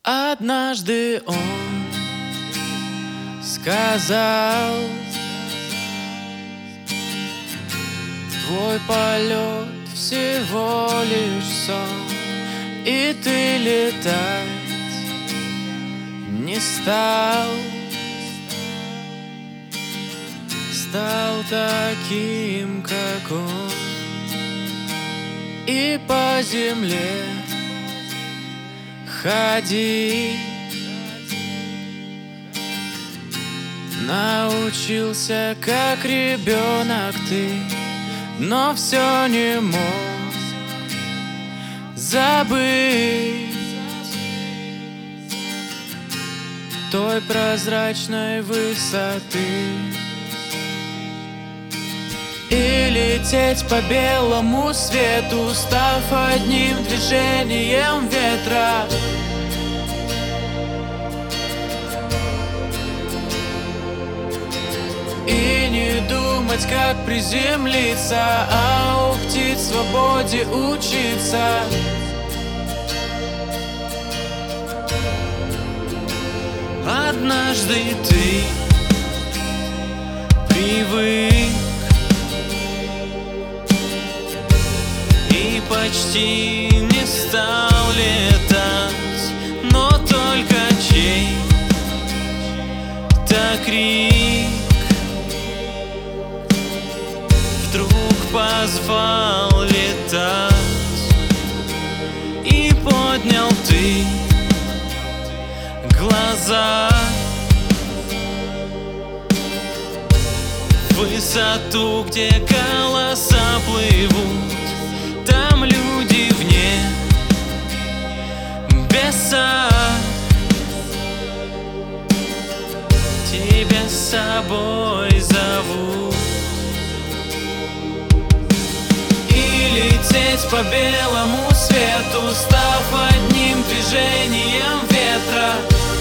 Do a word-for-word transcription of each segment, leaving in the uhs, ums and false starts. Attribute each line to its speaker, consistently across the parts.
Speaker 1: Однажды он сказал: твой полет всего лишь сон, и ты летать не стал. Стал таким, как он, и по земле ходить. Научился, как ребенок ты, но все не мог забыть той прозрачной высоты. И лететь по белому свету, став одним движением ветра. И не думать, как приземлиться, а у птиц свободе учиться. Однажды ты привык и почти не стал летать, но только чей-то крик вдруг позвал летать. И поднял ты глаза в высоту, где голоса плывут. Там люди вне беса тебя с собой зовут. И лететь по белому свету, став одним движением ветра.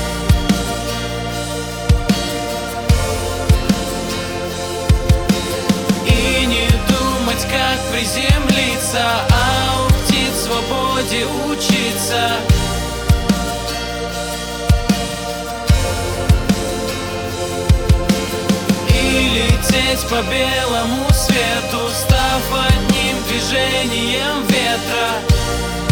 Speaker 1: И не думать, как приземлиться, а у птиц свободе учиться. И лететь по белому свету, став одним движением ветра.